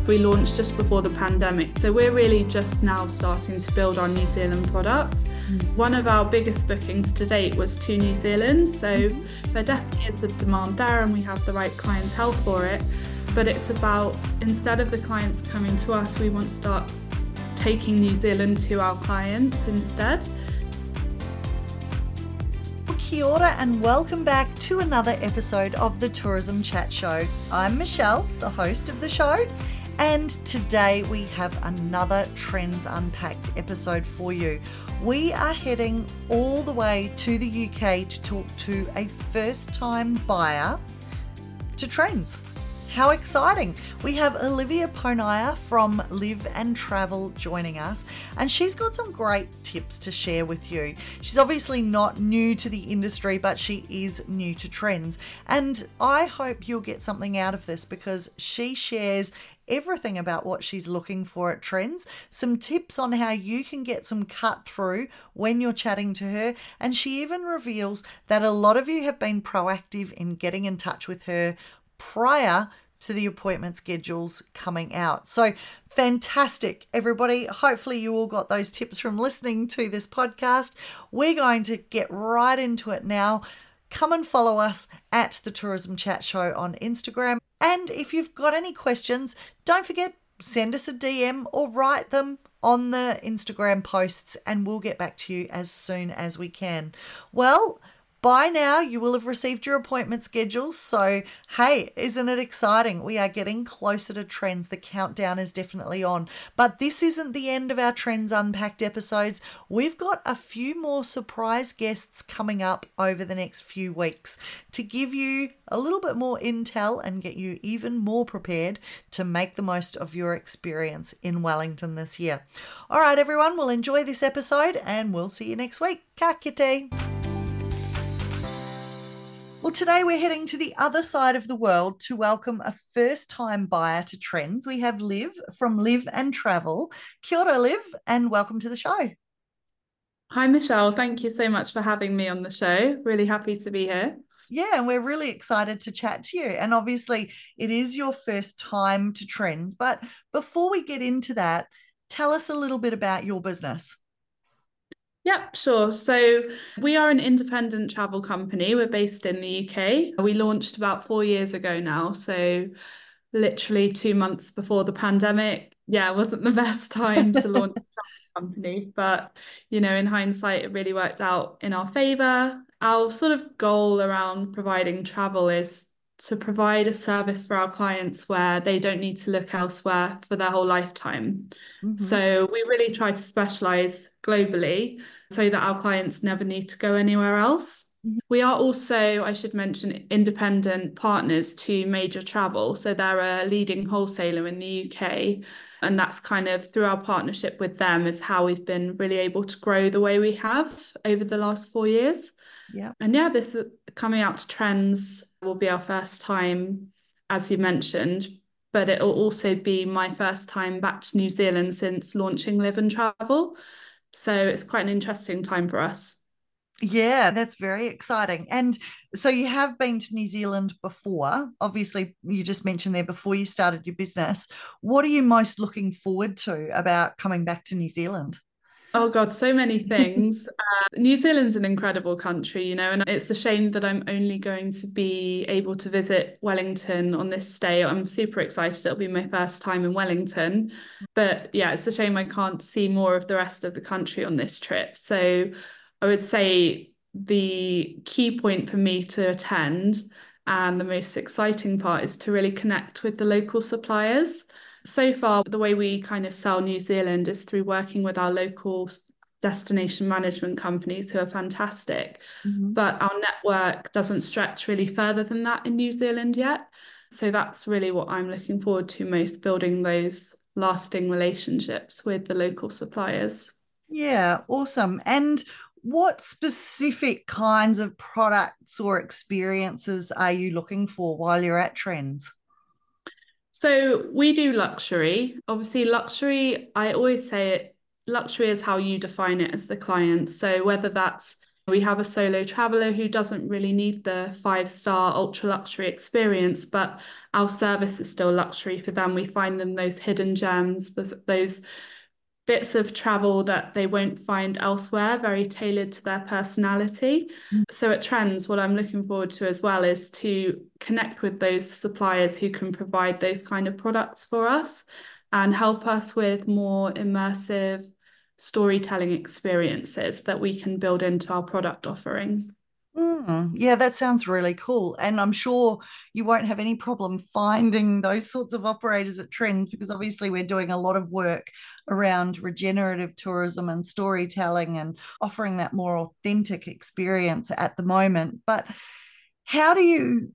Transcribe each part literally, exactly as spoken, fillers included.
We launched just before the pandemic, so we're really just now starting to build our New Zealand product. Mm. One of our biggest bookings to date was to New Zealand, so mm-hmm. there definitely is a demand there and we have the right clientele for it. But it's about, instead of the clients coming to us, we want to start taking New Zealand to our clients instead. Kia ora and welcome back to another episode of the Tourism Chat Show. I'm Michelle, the host of the show, and today we have another Trends Unpacked episode for you. We are heading all the way to the U K to talk to a first-time buyer to Trends. How exciting! We have Olivia Ponaya from Live and Travel joining us, and she's got some great tips to share with you. She's obviously not new to the industry, but she is new to Trends, and I hope you'll get something out of this because she shares everything about what she's looking for at Trends, some tips on how you can get some cut through when you're chatting to her, and she even reveals that a lot of you have been proactive in getting in touch with her prior to the appointment schedules coming out. So fantastic, everybody. Hopefully you all got those tips from listening to this podcast. We're going to get right into it now. Come and follow us at the Tourism Chat Show on Instagram. And if you've got any questions, don't forget, send us a D M or write them on the Instagram posts and we'll get back to you as soon as we can. Well, by now, you will have received your appointment schedules. So, hey, isn't it exciting? We are getting closer to Trends. The countdown is definitely on. But this isn't the end of our Trends Unpacked episodes. We've got a few more surprise guests coming up over the next few weeks to give you a little bit more intel and get you even more prepared to make the most of your experience in Wellington this year. All right, everyone, we'll enjoy this episode and we'll see you next week. Ka kite. Well, today we're heading to the other side of the world to welcome a first-time buyer to Trends. We have Liv from Live and Travel. Kia ora, Liv, and welcome to the show. Hi, Michelle. Thank you so much for having me on the show. Really happy to be here. Yeah, and we're really excited to chat to you. And obviously, it is your first time to Trends. But before we get into that, tell us a little bit about your business. Yep, sure. So we are an independent travel company. We're based in the U K. We launched about four years ago now. So literally two months before the pandemic. Yeah, it wasn't the best time to launch a travel company. But, you know, in hindsight, it really worked out in our favour. Our sort of goal around providing travel is to provide a service for our clients where they don't need to look elsewhere for their whole lifetime. Mm-hmm. So we really try to specialise globally so that our clients never need to go anywhere else. Mm-hmm. We are also, I should mention, independent partners to Major Travel. So they're a leading wholesaler in the U K. And that's kind of through our partnership with them is how we've been really able to grow the way we have over the last four years. Yeah. And yeah, this coming out to Trends will be our first time, as you mentioned, but it will also be my first time back to New Zealand since launching Live and Travel. So it's quite an interesting time for us. Yeah, that's very exciting. And so you have been to New Zealand before. Obviously, you just mentioned there before you started your business. What are you most looking forward to about coming back to New Zealand? Oh God, so many things. uh, New Zealand's an incredible country, you know, and it's a shame that I'm only going to be able to visit Wellington on this day. I'm super excited. It'll be my first time in Wellington. But yeah, it's a shame I can't see more of the rest of the country on this trip. So I would say the key point for me to attend and the most exciting part is to really connect with the local suppliers. So far, the way we kind of sell New Zealand is through working with our local destination management companies who are fantastic. Mm-hmm. But our network doesn't stretch really further than that in New Zealand yet. So that's really what I'm looking forward to most, building those lasting relationships with the local suppliers. Yeah, awesome. And what specific kinds of products or experiences are you looking for while you're at Trends? So we do luxury. Obviously, luxury, I always say it, luxury is how you define it as the client. So whether that's We have a solo traveler who doesn't really need the five-star ultra luxury experience, but our service is still luxury for them. We find them those hidden gems, those, those bits of travel that they won't find elsewhere, very tailored to their personality. Mm. So at Trends, what I'm looking forward to as well is to connect with those suppliers who can provide those kind of products for us and help us with more immersive storytelling experiences that we can build into our product offering. Mm, yeah, that sounds really cool. And I'm sure you won't have any problem finding those sorts of operators at Trends, because obviously we're doing a lot of work around regenerative tourism and storytelling and offering that more authentic experience at the moment. But how do you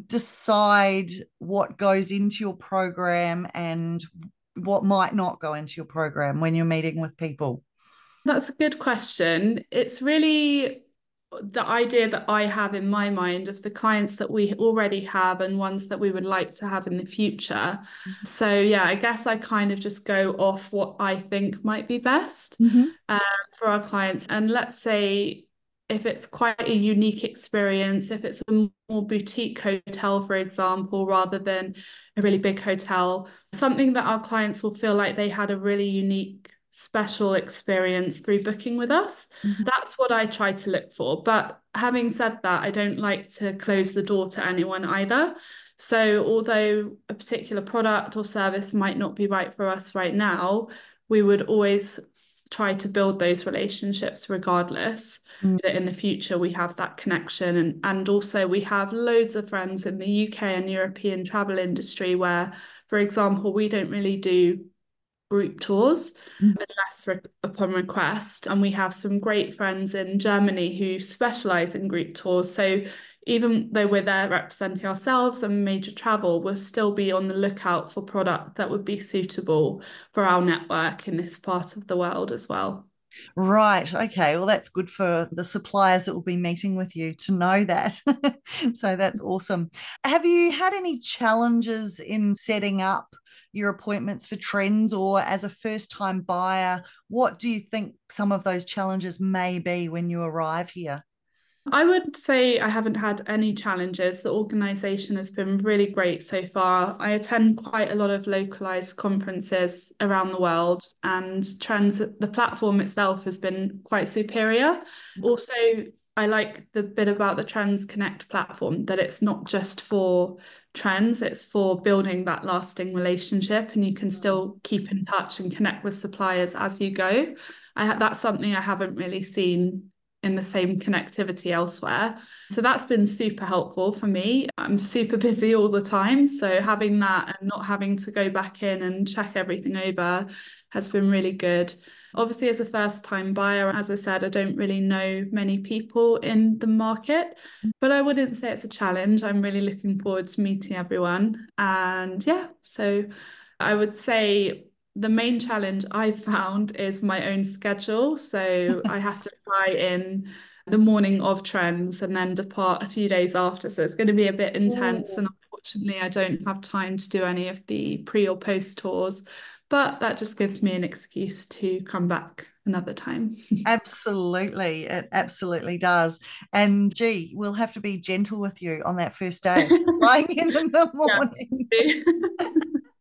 decide what goes into your program and what might not go into your program when you're meeting with people? That's a good question. It's really the idea that I have in my mind of the clients that we already have and ones that we would like to have in the future. So, yeah, I guess I kind of just go off what I think might be best Mm-hmm. um, for our clients. And let's say if it's quite a unique experience, if it's a more boutique hotel, for example, rather than a really big hotel, something that our clients will feel like they had a really unique special experience through booking with us. Mm-hmm. That's what I try to look for. But having said that, I don't like to close the door to anyone either. So although a particular product or service might not be right for us right now, we would always try to build those relationships regardless. That in the future we have that connection. And, and also we have loads of friends in the U K and European travel industry where, for example, we don't really do group tours Mm-hmm. unless re- upon request. And we have some great friends in Germany who specialize in group tours. So even though we're there representing ourselves and major travel, we'll still be on the lookout for product that would be suitable for our network in this part of the world as well. Right. Okay. Well, that's good for the suppliers that will be meeting with you to know that. So that's awesome. Have you had any challenges in setting up your appointments for Trends, or as a first time buyer, what do you think some of those challenges may be when you arrive here? I would say I haven't had any challenges. The organisation has been really great so far. I attend quite a lot of localised conferences around the world, and Trends, the platform itself has been quite superior. Also, I like the bit about the Trends Connect platform that it's not just for trends, it's for building that lasting relationship, and you can still keep in touch and connect with suppliers as you go. I, that's something I haven't really seen in the same connectivity elsewhere. So that's been super helpful for me. I'm super busy all the time. So having that and not having to go back in and check everything over has been really good. Obviously, as a first time buyer, as I said, I don't really know many people in the market, but I wouldn't say it's a challenge. I'm really looking forward to meeting everyone. And yeah, so I would say the main challenge I've found is my own schedule. So I have to fly in the morning of Trends and then depart a few days after. So it's going to be a bit intense. Oh. And unfortunately, I don't have time to do any of the pre or post tours. But that just gives me an excuse to come back another time. Absolutely, it absolutely does. And gee, we'll have to be gentle with you on that first day, flying in in the morning. Yeah.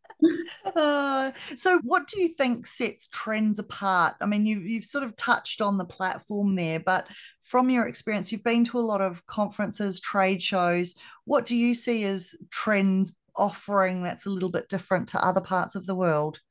Uh, so what do you think sets Trends apart? I mean, you, you've sort of touched on the platform there, but from your experience, you've been to a lot of conferences, trade shows. What do you see as Trends offering that's a little bit different to other parts of the world?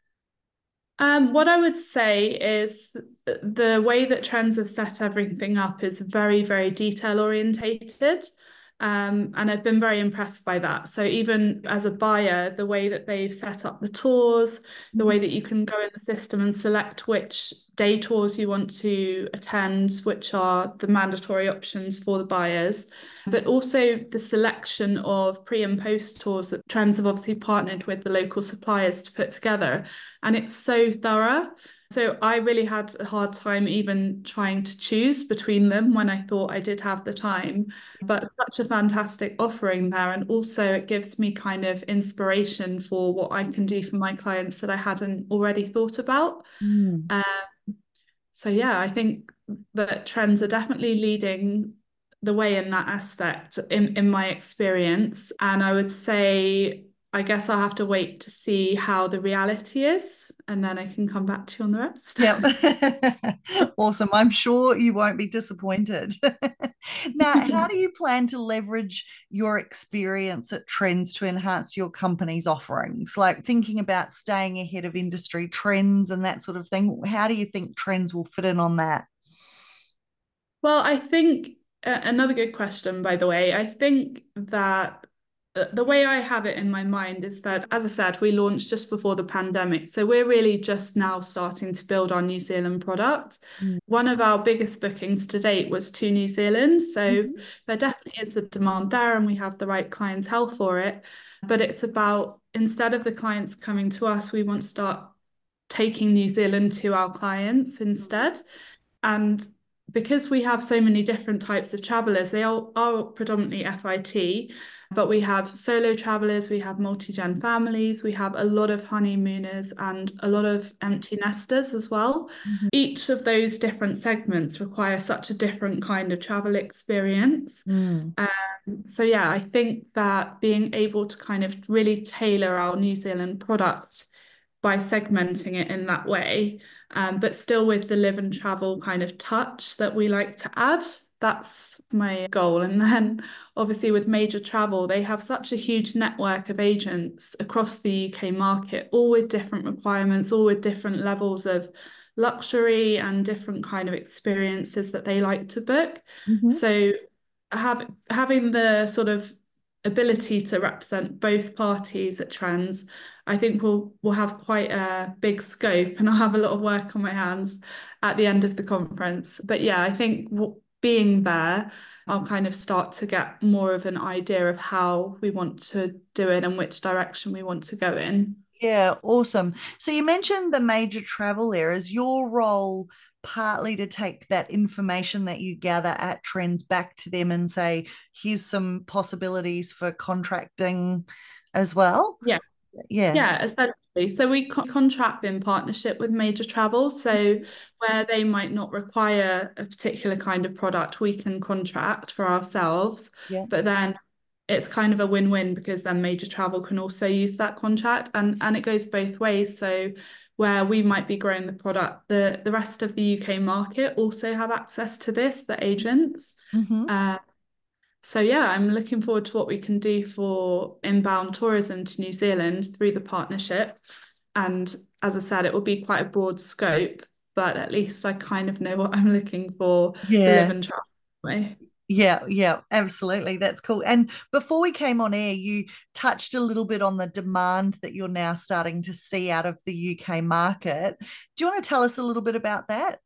Um, what I would say is the way that Trends have set everything up is very, very detail orientated. Um, and I've been very impressed by that. So even as a buyer, the way that they've set up the tours, the way that you can go in the system and select which day tours you want to attend, which are the mandatory options for the buyers, but also the selection of pre and post tours that Trends have obviously partnered with the local suppliers to put together. And it's so thorough. So I really had a hard time even trying to choose between them when I thought I did have the time. But such a fantastic offering there. And also it gives me kind of inspiration for what I can do for my clients that I hadn't already thought about. Mm. Um, so yeah, I think that trends are definitely leading the way in that aspect in, in my experience. And I would say, I guess I'll have to wait to see how the reality is, and then I can come back to you on the rest. Yep. Awesome. I'm sure you won't be disappointed. Now, how do you plan to leverage your experience at Trends to enhance your company's offerings? Like thinking about staying ahead of industry trends and that sort of thing. How do you think Trends will fit in on that? Well, I think uh, another good question, by the way. I think that the the way I have it in my mind is that, as I said, we launched just before the pandemic. So we're really just now starting to build our New Zealand product. Mm. One of our biggest bookings to date was to New Zealand. So Mhm. there definitely is a demand there, and we have the right clientele for it. But it's about, instead of the clients coming to us, we want to start taking New Zealand to our clients instead. And because we have so many different types of travelers, they all are predominantly F I T, but we have solo travelers, we have multi-gen families, we have a lot of honeymooners and a lot of empty nesters as well. Mhm. Each of those different segments require such a different kind of travel experience. Mm. Um, so yeah, I think that being able to kind of really tailor our New Zealand product by segmenting it in that way, um, but still with the live and travel kind of touch that we like to add. That's my goal. And then obviously with Major Travel, they have such a huge network of agents across the U K market, all with different requirements, all with different levels of luxury and different kind of experiences that they like to book. Mhm. So have, having the sort of ability to represent both parties at Trends, I think we'll we'll have quite a big scope, and I'll have a lot of work on my hands at the end of the conference. But yeah, I think w- being there, I'll kind of start to get more of an idea of how we want to do it and which direction we want to go in. Yeah, awesome. So you mentioned the major travel there. Is your role partly to take that information that you gather at Trends back to them and say, here's some possibilities for contracting as well? Yeah. Yeah. Yeah, essentially. So we co- contract in partnership with Major Travel. So where they might not require a particular kind of product, we can contract for ourselves. Yeah. But then it's kind of a win-win, because then Major Travel can also use that contract, and and it goes both ways. So where we might be growing the product, the the rest of the U K market also have access to this, the agents. Mm-hmm. Uh, so yeah, I'm looking forward to what we can do for inbound tourism to New Zealand through the partnership. And as I said, it will be quite a broad scope, but at least I kind of know what I'm looking for to live Yeah. and travel way. Yeah, yeah, absolutely. That's cool. And before we came on air, you touched a little bit on the demand that you're now starting to see out of the U K market. Do you want to tell us a little bit about that?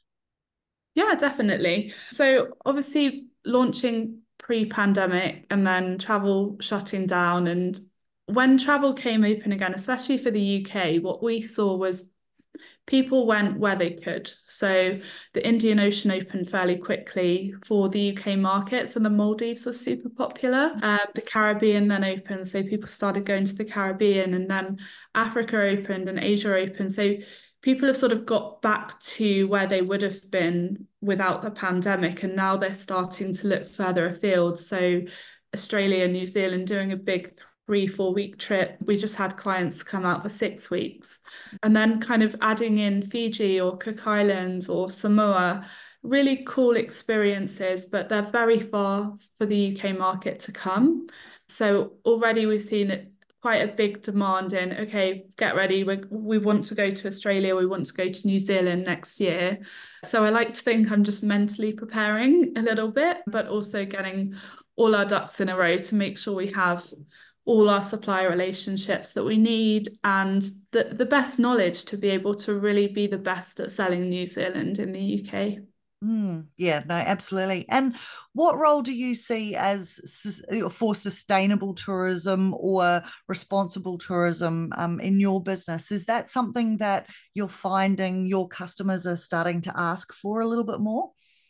Yeah, definitely. So obviously launching pre-pandemic and then travel shutting down, and when travel came open again, especially for the U K, what we saw was people went where they could. So the Indian Ocean opened fairly quickly for the U K markets, and the Maldives was super popular. Um, the Caribbean then opened, so people started going to the Caribbean, and then Africa opened and Asia opened. So people have sort of got back to where they would have been without the pandemic, and now they're starting to look further afield. So Australia, New Zealand doing a big three, four week trip. We just had clients come out for six weeks. And then kind of adding in Fiji or Cook Islands or Samoa, really cool experiences, but they're very far for the U K market to come. So already we've seen it quite a big demand in, okay, get ready. We, we want to go to Australia, we want to go to New Zealand next year. So I like to think I'm just mentally preparing a little bit, but also getting all our ducks in a row to make sure we have all our supplier relationships that we need, and the, the best knowledge to be able to really be the best at selling New Zealand in the U K. Mm, yeah, no, absolutely. And what role do you see as sus- for sustainable tourism or responsible tourism um, in your business? Is that something that you're finding your customers are starting to ask for a little bit more?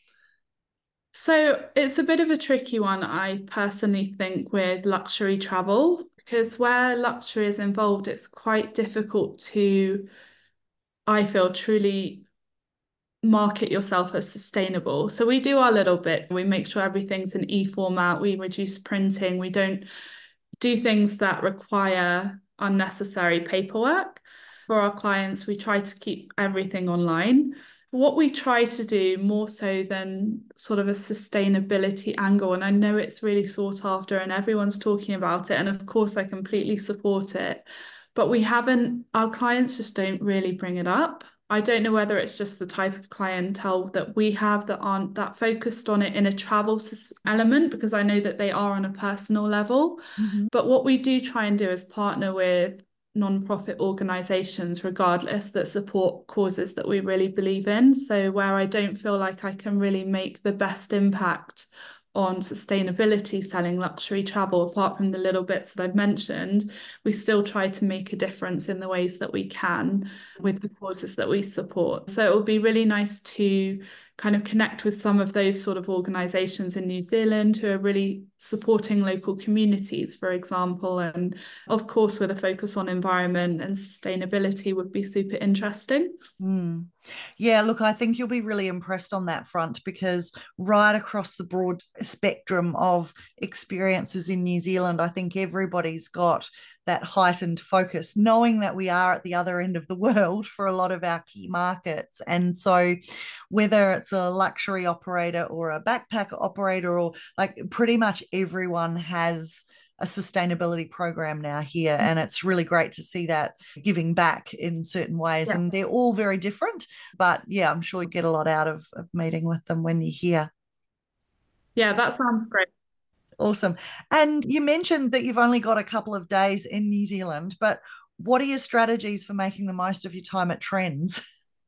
So it's a bit of a tricky one, I personally think, with luxury travel, because where luxury is involved, it's quite difficult to, I feel, truly market yourself as sustainable. So we do our little bits. We make sure everything's in e-format. We reduce printing. We don't do things that require unnecessary paperwork. For our clients, we try to keep everything online. What we try to do more so than sort of a sustainability angle, and I know it's really sought after and everyone's talking about it, and of course I completely support it, but we haven't, our clients just don't really bring it up. I don't know whether it's just the type of clientele that we have that aren't that focused on it in a travel element, because I know that they are on a personal level. Mm-hmm. But what we do try and do is partner with non-profit organizations, regardless, that support causes that we really believe in. So where I don't feel like I can really make the best impact on sustainability selling luxury travel, apart from the little bits that I've mentioned, we still try to make a difference in the ways that we can with the causes that we support. So it will be really nice to kind of connect with some of those sort of organizations in New Zealand who are really supporting local communities, for example, and of course with a focus on environment and sustainability would be super interesting. Mm. Yeah, look, I think you'll be really impressed on that front, because right across the broad spectrum of experiences in New Zealand, I think everybody's got that heightened focus, knowing that we are at the other end of the world for a lot of our key markets. And so whether it's a luxury operator or a backpack operator, or like pretty much everyone has a sustainability program now here, and it's really great to see that giving back in certain ways. Yeah. And they're all very different, but yeah, I'm sure you get a lot out of, of meeting with them when you're here. Yeah, that sounds great. Awesome. And you mentioned that you've only got a couple of days in New Zealand, but what are your strategies for making the most of your time at Trends?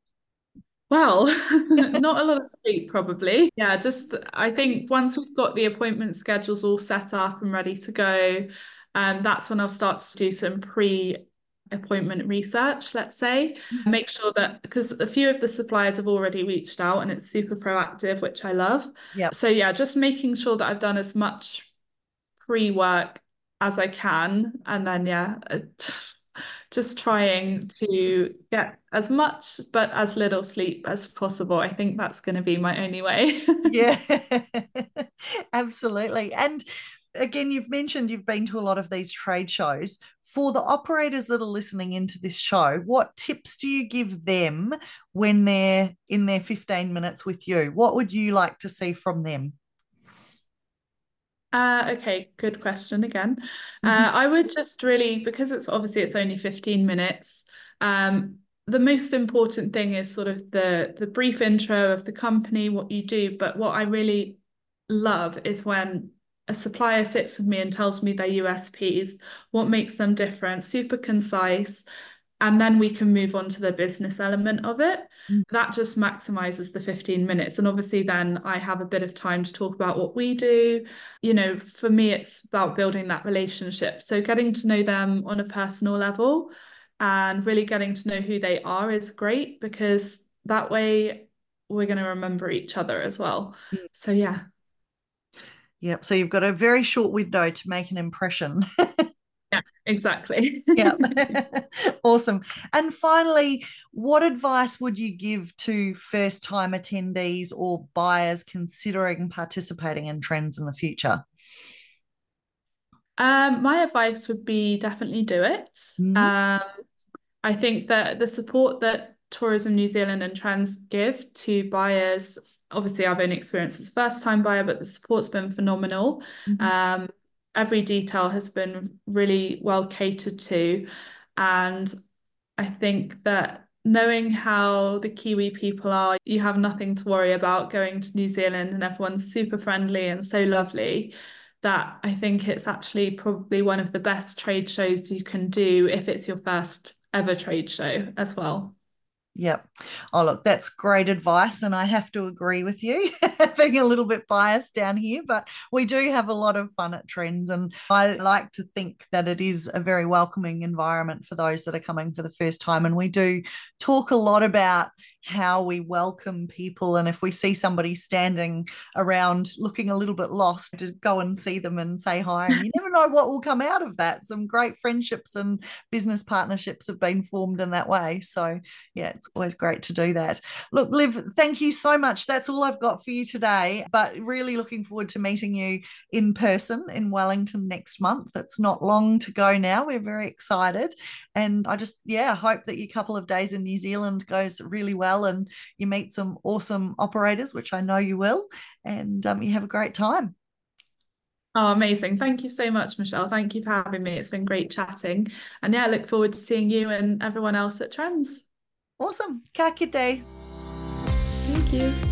Well, not a lot of sleep, probably. Yeah, just I think once we've got the appointment schedules all set up and ready to go, um, that's when I'll start to do some pre-appointment research, let's say. Make sure that, because a few of the suppliers have already reached out and it's super proactive, which I love. Yep. So yeah, just making sure that I've done as much pre-work as I can, and then yeah, just trying to get as much but as little sleep as possible. I think that's going to be my only way. Yeah, absolutely. And again, you've mentioned you've been to a lot of these trade shows. For the operators that are listening into this show, what tips do you give them when they're in their fifteen minutes with you? What would you like to see from them? Uh, okay, good question again. Uh, I would just really, because it's obviously it's only fifteen minutes, um, the most important thing is sort of the the brief intro of the company, what you do. But what I really love is when a supplier sits with me and tells me their U S Ps, what makes them different, super concise, and then we can move on to the business element of it. That just maximizes the fifteen minutes. And obviously, then I have a bit of time to talk about what we do. You know, for me, it's about building that relationship. So getting to know them on a personal level and really getting to know who they are is great, because that way we're going to remember each other as well. So, yeah. Yep. So you've got a very short window to make an impression. Yeah, exactly. Yeah. Awesome. And finally, what advice would you give to first time attendees or buyers considering participating in Trends in the future? Um, my advice would be definitely do it. Mm-hmm. Um, I think that the support that Tourism New Zealand and Trends give to buyers, obviously I've only experienced as a first time buyer, but the support's been phenomenal. Mm-hmm. Um, every detail has been really well catered to. And I think that knowing how the Kiwi people are, you have nothing to worry about going to New Zealand, and everyone's super friendly and so lovely, that I think it's actually probably one of the best trade shows you can do if it's your first ever trade show as well. Yep. Oh, look, that's great advice. And I have to agree with you, being a little bit biased down here, but we do have a lot of fun at Trends. And I like to think that it is a very welcoming environment for those that are coming for the first time. And we do talk a lot about how we welcome people. And if we see somebody standing around looking a little bit lost, to go and see them and say hi. And you never know what will come out of that. Some great friendships and business partnerships have been formed in that way. So, yeah, it's always great to do that. Look, Liv, thank you so much. That's all I've got for you today, but really looking forward to meeting you in person in Wellington next month. It's not long to go now. We're very excited. And I just, yeah, hope that your couple of days in New Zealand goes really well and you meet some awesome operators, which I know you will, and um, you have a great time. Oh, amazing. Thank you so much, Michelle. Thank you for having me. It's been great chatting. And yeah, I look forward to seeing you and everyone else at Trends. Awesome. Ka kite. Thank you.